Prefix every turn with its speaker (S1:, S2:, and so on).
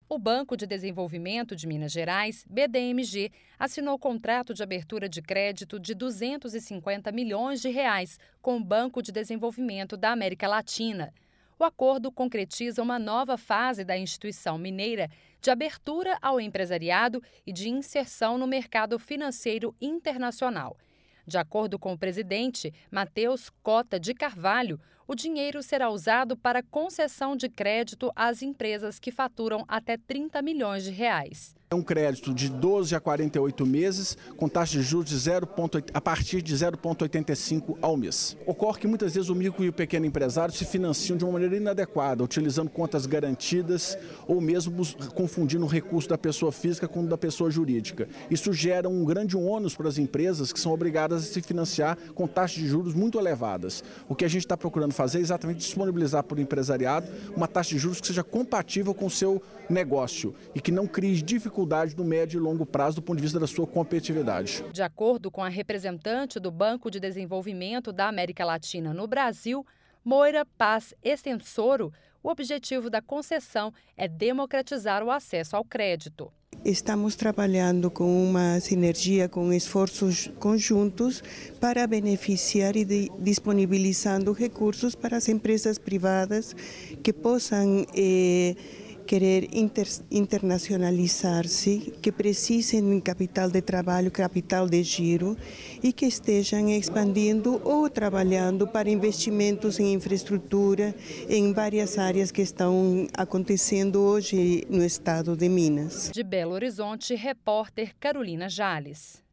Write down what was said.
S1: O Banco de Desenvolvimento de Minas Gerais, BDMG, assinou contrato de abertura de crédito de R$ 250 milhões com o Banco de Desenvolvimento da América Latina. O acordo concretiza uma nova fase da instituição mineira de abertura ao empresariado e de inserção no mercado financeiro internacional. De acordo com o presidente, Matheus Cota de Carvalho, o dinheiro será usado para concessão de crédito às empresas que faturam até R$ 30 milhões.
S2: É um crédito de 12 a 48 meses, com taxa de juros a partir de 0,85 ao mês. Ocorre que muitas vezes o micro e o pequeno empresário se financiam de uma maneira inadequada, utilizando contas garantidas ou mesmo confundindo o recurso da pessoa física com o da pessoa jurídica. Isso gera um grande ônus para as empresas que são obrigadas a se financiar com taxas de juros muito elevadas. O que a gente está procurando fazer é exatamente disponibilizar para o empresariado uma taxa de juros que seja compatível com o seu negócio e que não crie dificuldade no médio e longo prazo do ponto de vista da sua competitividade.
S1: De acordo com a representante do Banco de Desenvolvimento da América Latina no Brasil, Moira Paz Estensoro, o objetivo da concessão é democratizar o acesso ao crédito.
S3: Estamos trabalhando com uma sinergia, com esforços conjuntos para beneficiar e disponibilizando recursos para as empresas privadas que possam querer internacionalizar-se, que precisem de capital de trabalho, capital de giro e que estejam expandindo ou trabalhando para investimentos em infraestrutura em várias áreas que estão acontecendo hoje no estado de Minas.
S1: De Belo Horizonte, repórter Carolina Jales.